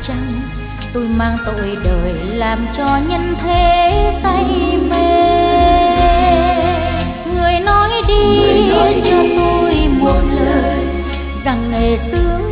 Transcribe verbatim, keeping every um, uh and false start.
chăng tôi mang tội đời làm cho nhân thế say mê. Người nói đi, người nói đi cho tôi một lời rằng nghề sướng